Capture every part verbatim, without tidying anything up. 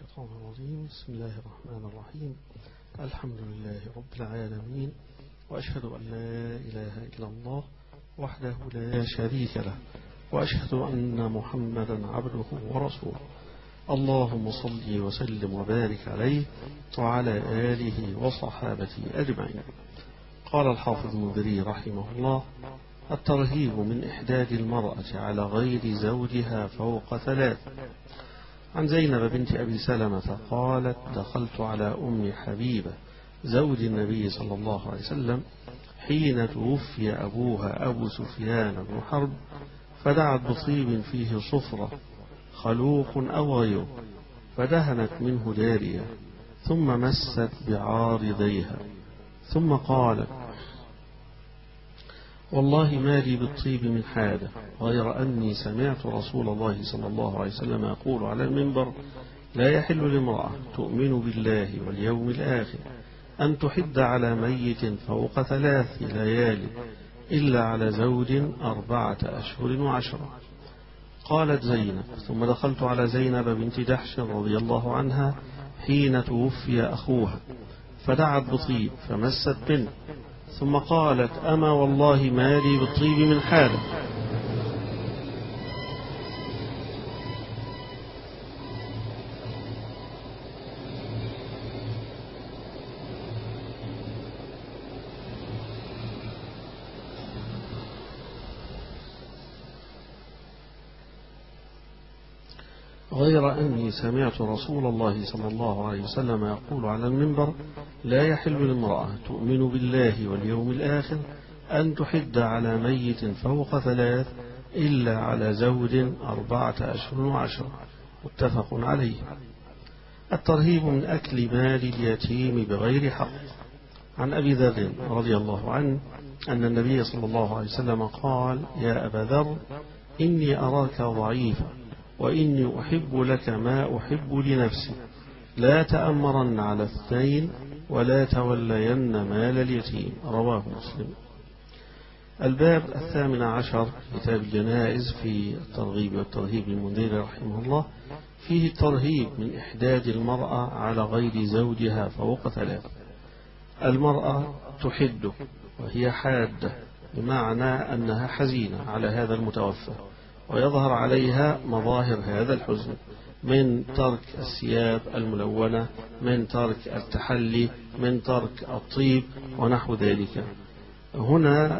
الشيطان الرجيم. بسم الله الرحمن الرحيم. الحمد لله رب العالمين، وأشهد أن لا إله إلا الله وحده لا شريك له، وأشهد أن محمدا عبده ورسوله. اللهم صل وسلم وبارك عليه وعلى آله وصحابته أجمعين. قال الحافظ المنذري رحمه الله: الترهيب من إحداد المرأة على غير زوجها فوق ثلاث. عن زينب بنت أبي سلمة قالت: دخلت على أم حبيبة زوج النبي صلى الله عليه وسلم حين توفي أبوها أبو سفيان بن حرب، فدعت بطيب فيه صفرة خلوق أو غيره، فدهنت منه دارية، ثم مست بعارضيها، ثم قالت: والله ما لي بالطيب من حاجة، غير أني سمعت رسول الله صلى الله عليه وسلم يقول على المنبر: لا يحل لامرأة تؤمن بالله واليوم الآخر أن تحد على ميت فوق ثلاث ليال إلا على زوج أربعة أشهر وعشرة. قالت زينب: ثم دخلت على زينب بنت جحش رضي الله عنها حين توفي أخوها، فدعت بطيب فمست منه، ثم قالت: أما والله ما لي بالطيب من حاله. غير أني سمعت رسول الله صلى الله عليه وسلم يقول على المنبر: لا يحل لامرأة تؤمن بالله واليوم الآخر أن تحد على ميت فوق ثلاث إلا على زوج أربعة أشهر وعشرة. متفق عليه. الترهيب من أكل مال اليتيم بغير حق. عن أبي ذر رضي الله عنه أن النبي صلى الله عليه وسلم قال: يا أبا ذر، إني أراك ضعيفا، وإني أحب لك ما أحب لنفسي، لا تأمرن على اثنين ولا تولين مال اليتيم. رواه مسلم. الباب الثامن عشر، كتاب الجنائز، في الترغيب والترهيب للمنذري رحمه الله، فيه الترهيب من إحداد المرأة على غير زوجها فوق ثلاث. المرأة تحد وهي حادة، بمعنى أنها حزينة على هذا المتوفى، ويظهر عليها مظاهر هذا الحزن من ترك الثياب الملونة، من ترك التحلي، من ترك الطيب ونحو ذلك. هنا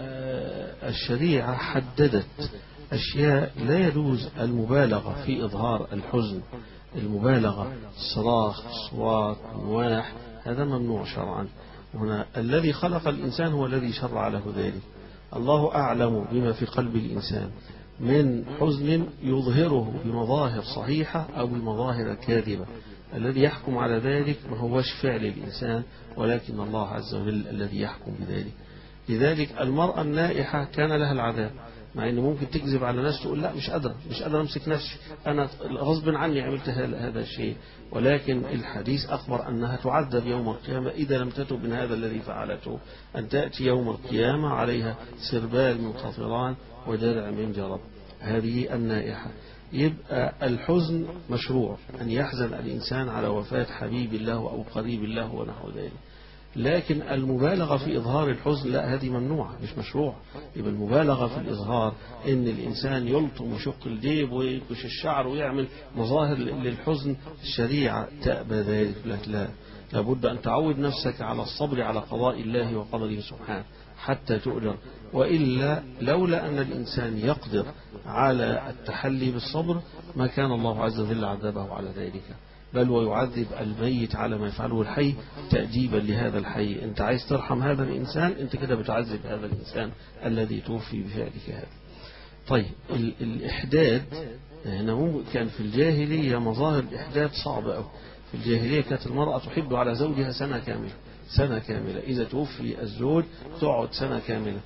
الشريعة حددت أشياء لا يجوز المبالغة في إظهار الحزن، المبالغة، الصراخ، الصوات، النواح، هذا ممنوع شرعا. هنا الذي خلق الإنسان هو الذي شرع له ذلك. الله أعلم بما في قلب الإنسان من حزن يظهره بمظاهر صحيحة أو بمظاهر كاذبة. الذي يحكم على ذلك ما هوش فعل الإنسان، ولكن الله عز وجل الذي يحكم بذلك. لذلك المرأة النائحة كان لها العذاب، مع أنه ممكن تكذب على ناس تقول: لا مش قادرة مش قادرة أمسك نفسي، أنا غصب عني عملت هذا الشيء. ولكن الحديث أخبر أنها تعذب يوم القيامة إذا لم تتب من هذا الذي فعلته، أن تأتي يوم القيامة عليها سربال من قطران ودرع من جرب. هذه النائحة. يبقى الحزن مشروع، أن يحزن الإنسان على وفاة حبيب الله أو قريب الله ونحو ذلك. لكن المبالغة في إظهار الحزن لا، هذه ممنوعة، مش مشروع. يبقى المبالغة في الإظهار إن الإنسان يلطم ويشق الجيب ويكش الشعر ويعمل مظاهر للحزن، الشريعة تأبى ذلك. لا، لابد أن تعود نفسك على الصبر على قضاء الله وقدره سبحانه حتى تؤجر. وإلا لولا أن الإنسان يقدر على التحلي بالصبر ما كان الله عز وجل عذبه على ذلك، بل ويعذب الميت على ما يفعله الحي تأديبا لهذا الحي. أنت عايز ترحم هذا الإنسان، أنت كده بتعذب هذا الإنسان الذي توفي بفعلك هذا. طيب ال الإحداد هنا ممكن كان في الجاهلية مظاهر الإحداد صعبة أوي. في الجاهلية كانت المرأة تحب على زوجها سنة كاملة، سنة كاملة إذا توفي الزوج تقعد سنة كاملة،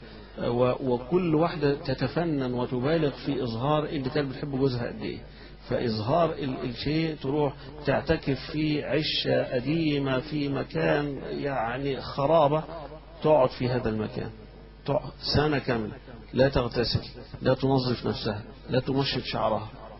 وكل واحدة تتفنن وتبالغ في إظهار اللي كانت بتحب جوزها قد إيه. فإظهار الشيء تروح تعتكف في عشة قديمة في مكان يعني خرابة، تقعد في هذا المكان سنة كاملة، لا تغتسل، لا تنظف نفسها، لا تمشط شعرها،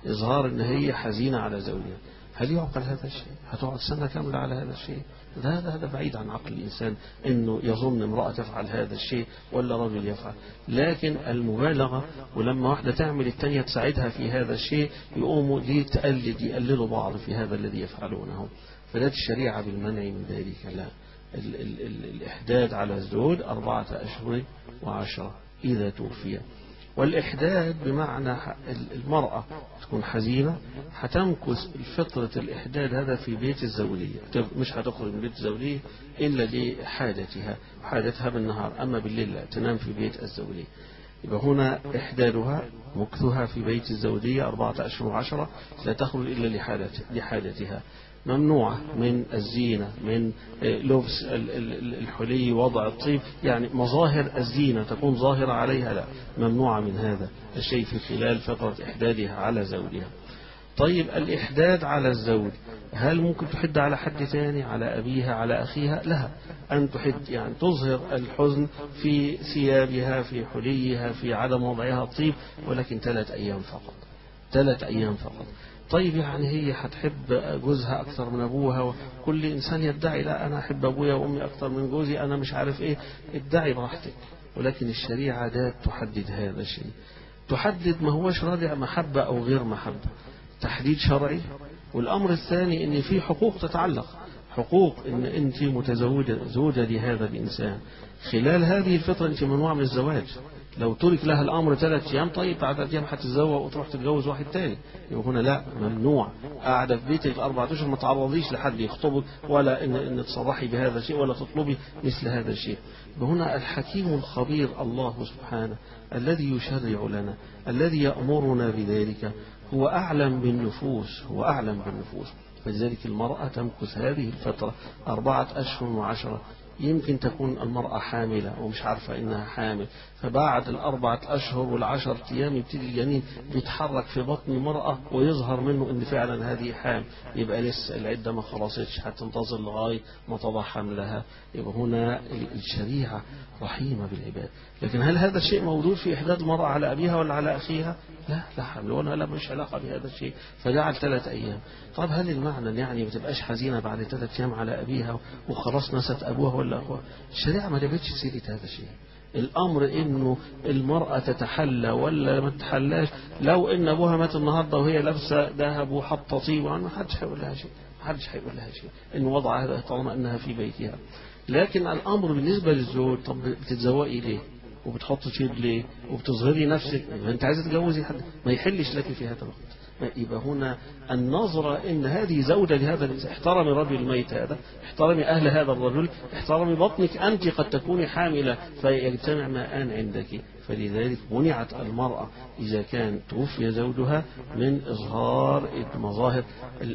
إظهار أن هي حزينة على زوجها. هل يعقل هذا الشيء؟ هتقعد سنة كاملة على هذا الشيء؟ هذا هذا بعيد عن عقل الإنسان أنه يظن امرأة تفعل هذا الشيء ولا رجل يفعل. لكن المبالغة، ولما واحدة تعمل الثانية تساعدها في هذا الشيء، يقوموا دي تقلد يقلدوا بعض في هذا الذي يفعلونه. فلا الشريعة بالمنع من ذلك، لا. ال ال ال الإحداد على الزوج أربعة أشهر وعشرة إذا توفي. والإحداد بمعنى المرأة تكون حزينة، هتمكث فترة الإحداد هذا في بيت الزوجية، مش هتخرج من بيت الزوجية إلا لحاجتها، حاجتها بالنهار، أما بالليل لا، تنام في بيت الزوجية. يبقى هنا إحدادها مكثها في بيت الزوجية أربعة أشهر وعشرة، لا تخرج إلا لحاجتها. ممنوعة من الزينة، من لبس الحلي، وضع الطيب، يعني مظاهر الزينة تكون ظاهرة عليها، لا، ممنوعة من هذا الشيء في خلال فترة إحدادها على زوجها. طيب الإحداد على الزوج، هل ممكن تحد على حد ثاني، على أبيها، على أخيها؟ لها أن تحد، يعني تظهر الحزن في ثيابها، في حليها، في عدم وضعها الطيب، ولكن ثلاث أيام فقط، ثلاث أيام فقط. طيب يعني هي هتحب جوزها أكثر من أبوها، وكل إنسان يدعي لا أنا أحب أبويا وأمي أكثر من جوزي، أنا مش عارف إيه، ادعي براحتك. ولكن الشريعة ذات تحدد هذا الشيء، تحدد ما هوش رادع محبة أو غير محبة، تحديد شرعي. والأمر الثاني إن في حقوق تتعلق، حقوق إن أنت متزوجة زوجة لهذا الإنسان، خلال هذه الفترة أنت ممنوعة من الزواج. لو ترك لها الأمر ثلاث أيام، طيب بعد ثلاث أيام هتتزوج وتروح تتجوز واحد تاني، يبقى هنا لا، ممنوع، قاعدة في بيتك أربعة أشهر، ما تعرضيش لحد يخطبك، ولا إن إن تصرحي بهذا الشيء، ولا تطلبي مثل هذا الشيء. هنا الحكيم الخبير الله سبحانه الذي يشرع لنا، الذي يأمرنا بذلك، هو أعلم بالنفوس، هو أعلم بالنفوس. فلذلك المرأة تمكث هذه الفترة أربعة أشهر وعشرة. يمكن تكون المرأة حاملة ومش عارفة إنها حامل، فبعد الأربعة أشهر والعشر أيام يبتدي الجنين بيتحرك في بطن المرأة ويظهر منه إن فعلا هذه حامل، يبقى لسه العدة ما خلصتش، هتنتظر لغاية ما تضع حملها. يبقى هنا الشريعة رحيمة بالعباد. لكن هل هذا الشيء موجود في إحداد المرأة على أبيها ولا على أخيها؟ لا، لا حمل ولا لا، مش علاقة بهذا الشيء، فجعل ثلاث أيام. طب هل المعنى يعني ما تبقاش حزينة بعد ثلاث أيام على أبيها وخلاص نست أبوها ولا أخوها؟ الشريعة ما جابتش سيرة هذا الشيء. الأمر إنه المرأة تتحلى ولا ما تتحلاش، لو إن أبوها مات النهاردة وهي لابسة ذهب وحاطة طيب، ما حدش هيقول لها شيء، ما حدش هيقول لها شيء، إنه وضع هذا طالما إنها في بيتها. لكن الأمر بالنسبة للزوج، طب بتتزوقي ليه؟ وبتحط شيب ليه؟ وبتظهري نفسك، ما أنت عايزة تتجوزي حد، ما يحلش لك في هذا الوقت. يبقى هنا النظرة إن هذه زوجة لهذا الإنسان، احترمي الرجل الميت هذا، احترمي أهل هذا الرجل، احترمي بطنك، أنت قد تكوني حاملة فيجتمع ماءان عندك. فلذلك منعت المرأة إذا كان توفي زوجها من إظهار المظاهر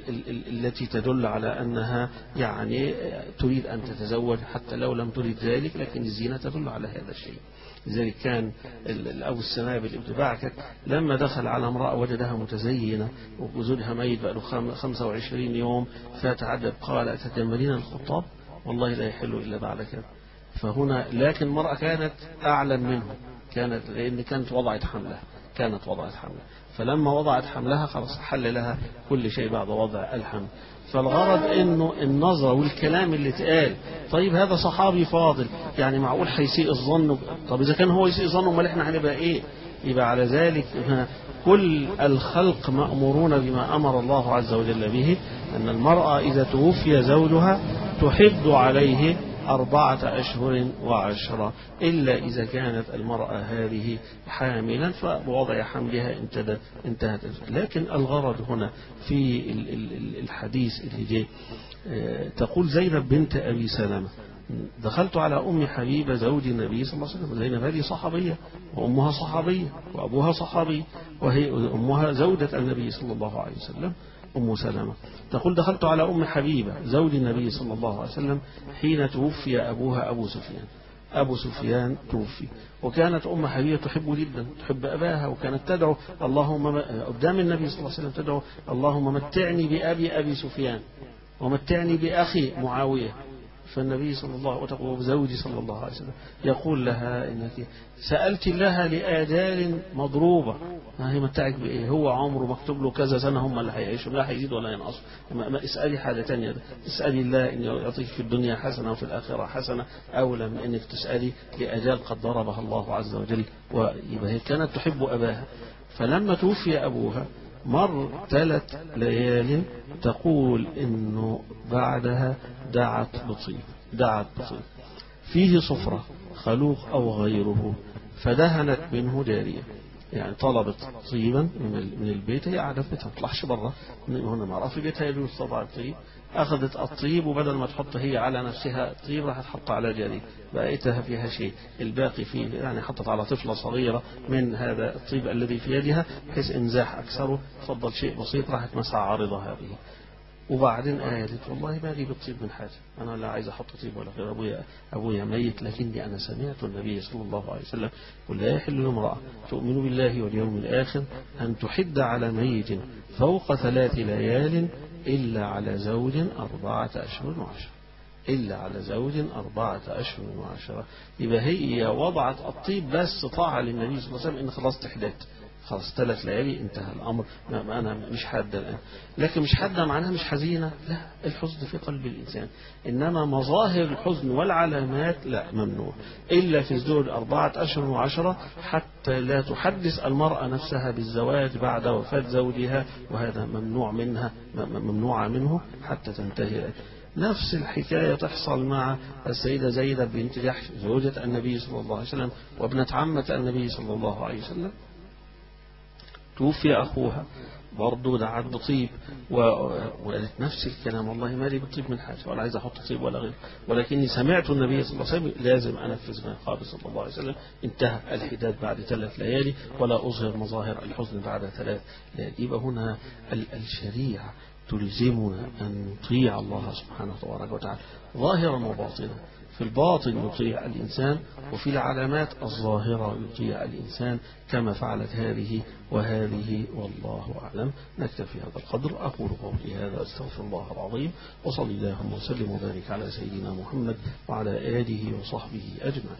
التي تدل على أنها يعني تريد أن تتزوج، حتى لو لم تريد ذلك، لكن الزينة تدل على هذا الشيء. لذلك كان أبو السنابل ابن بعكك لما دخل على امرأة وجدها متزينة وزوجها ميت بقى له خمسة وعشرين يوم، فتعجب قال: أتتجملين الخطاب؟ والله لا يحل إلا بعد كذا. فهنا لكن المرأة كانت أعلم منه، كانت لأن كانت وضعت حملها، كانت وضعت حملها، فلما وضعت حملها خلاص حل لها كل شيء بعد وضع الحمل. فالغرض انه النظرة والكلام اللي اتقال. طيب هذا صحابي فاضل، يعني معقول هيسيء الظن؟ طب اذا كان هو يسيء الظن امال احنا هنبقى ايه؟ يبقى على ذلك كل الخلق مأمورون بما امر الله عز وجل به، ان المرأة اذا توفي زوجها تحد عليه أربعة أشهر وعشرة، إلا إذا كانت المرأة هذه حاملا فبوضع حملها انتهت. لكن الغرض هنا في الحديث اللي جاي، تقول زينب بنت أبي سلمة: دخلت على أم حبيبة زوج النبي صلى الله عليه وسلم. زينب هذه صحابية وأمها صحابية وأبوها صحابي، وهي أمها زوجة النبي صلى الله عليه وسلم أم سلمة. تقول: دخلت على أم حبيبة زوج النبي صلى الله عليه وسلم حين توفي أبوها أبو سفيان. أبو سفيان توفي، وكانت أم حبيبة تحب جدا، تحب أباها، وكانت تدعو اللهم قدام النبي صلى الله عليه وسلم، تدعو اللهم متعني بأبي أبي سفيان ومتعني بأخي معاوية. فالنبي صلى الله عليه وسلم وزوجي صلى الله عليه وسلم يقول لها إنك سألت الله لآجال مضروبة، ما هي متعك بإيه؟ هو عمره مكتوب له كذا سنة، هم اللي هيعيشوا، لا هيزيد ولا ينقص. ما اسألي حاجة تانية، اسألي الله إن يعطيك في الدنيا حسنة وفي الآخرة حسنة، أولى من إنك تسألي لآجال قد ضربها الله عز وجل. ويبقى هي كانت تحب أباها، فلما توفي أبوها مر ثلاث ليال تقول إنه بعدها دعت بطيب، دعت بطيب فيه صفرة خلوق أو غيره، فدهنت منه جارية، يعني طلبت طيبا من البيت، هي قاعدة في بيتها ما تطلعش بره، هنا معرفة في بيتها يجوز طبعا الطيب، أخذت الطيب وبدل ما تحط هي على نفسها الطيب راح تحط على جارية، بقيتها فيها شيء، الباقي فيه يعني حطت على طفلة صغيرة من هذا الطيب الذي في يدها بحيث إنزاح أكثره، فضل شيء بسيط، راحت مسح عارضة هذه. وبعدين قالت والله ما لي بالطيب من حاجة، أنا لا عايز أحط طيب ولا غير، أبويا أبويا ميت، لكني أنا سمعت النبي صلى الله عليه وسلم يقول لا يحل لامرأة تؤمن بالله واليوم الآخر أن تحد على ميت فوق ثلاث ليال إلا على زوج أربعة أشهر وعشرة، إلا على زوج أربعة أشهر وعشرة. يبقى هي وضعت الطيب بس طاعة للنبي صلى الله عليه وسلم إن خلاص تحدث، خلاص ثلاث ليالي انتهى الأمر، ما أنا مش حادة الآن، لكن مش حادة معناها مش حزينة، لا، الحزن في قلب الإنسان، إنما مظاهر الحزن والعلامات لا، ممنوع إلا في الزوج أربعة أشهر وعشرة، حتى لا تحدث المرأة نفسها بالزواج بعد وفاة زوجها، وهذا ممنوع منها، ممنوعة منه حتى تنتهي. نفس الحكاية تحصل مع السيدة زينب بنت جحش زوجة النبي صلى الله عليه وسلم وابنة عمة النبي صلى الله عليه وسلم، توفي أخوها برضه دعت بطيب وقالت نفس الكلام، والله ما لي بطيب من حاجة ولا عايز أحط طيب ولا غير، ولكني سمعت النبي صلى الله عليه وسلم لازم أنفذ ما قال صلى الله عليه وسلم، انتهى الحداد بعد ثلاث ليالي ولا أظهر مظاهر الحزن بعد ثلاث ليالي. يبقى هنا الشريعة تلزمنا أن نطيع الله سبحانه وتعالى ظاهرا وباطنا، في الباطن يطيع الإنسان، وفي العلامات الظاهرة يطيع الإنسان كما فعلت هذه وهذه، والله أعلم. نكتفي هذا القدر، أقول قولي هذا أستغفر الله العظيم، وصلي اللهم وسلم وبارك على سيدنا محمد وعلى آله وصحبه أجمعين.